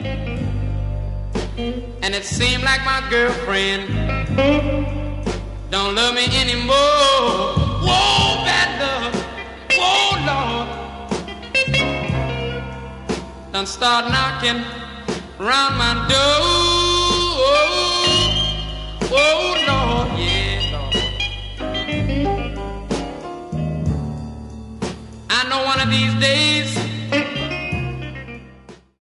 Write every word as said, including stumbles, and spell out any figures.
And it seemed like my girlfriend don't love me anymore. Whoa, bad love, whoa, Lord, done start knocking round my door. Oh, Lord, yeah, Lord. I know one of these days